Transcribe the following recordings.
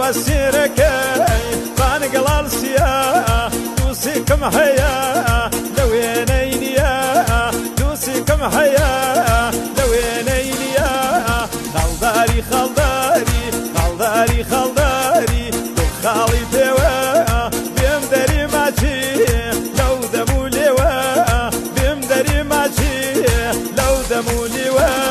بوسيركي بانقلال سيا دوسيكم حيا لوينين يا دوسيكم حيا لوينين يا خلداري خلداري خلداري خلداري دخالي بيوا بيمدري ماشي لو دمو لوا بيمدري ماشي لو دمو لوا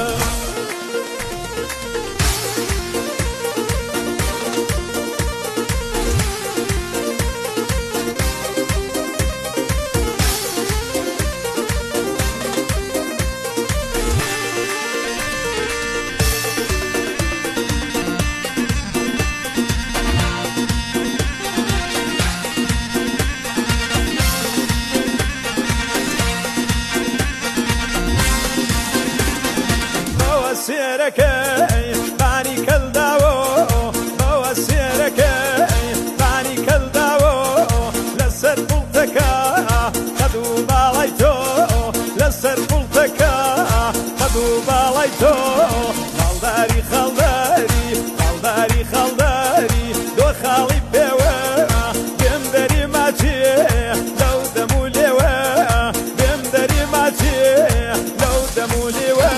بوسيركي باني كالداو بوسيركي باني كالداو لسر بلتكا خدو بالايتو لسر بلتكا خدو بالايتو خلداري خلداري خلداري خلداري دو خالي بيوا بيمدري ماشي لو دمو لوا بيمدري ماشي لو دمو لوا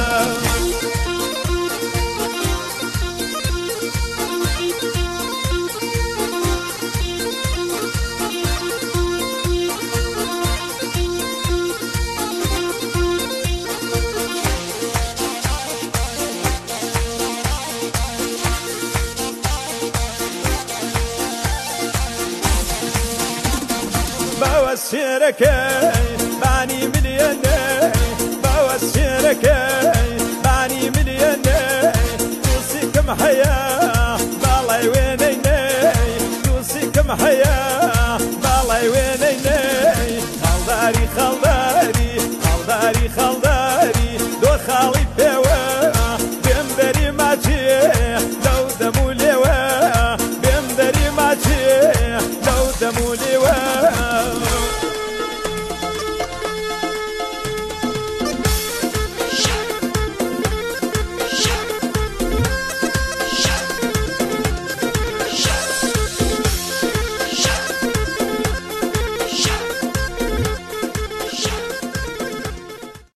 بوسيركي باني مليوني بوسيركي باني مليوني دوسيكم حيا بالاي وينيني دوسيكم حيا